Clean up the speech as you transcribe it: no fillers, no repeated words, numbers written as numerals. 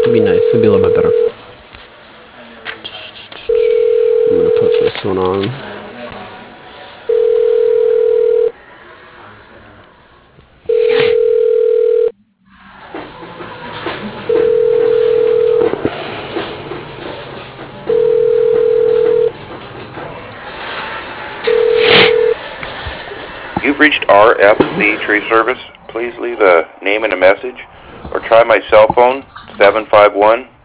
would be nice. It'd be a little bit better. I'm gonna put this one on. You've reached RFC Tree Service. Please leave a name and a message, or try my cell phone, 751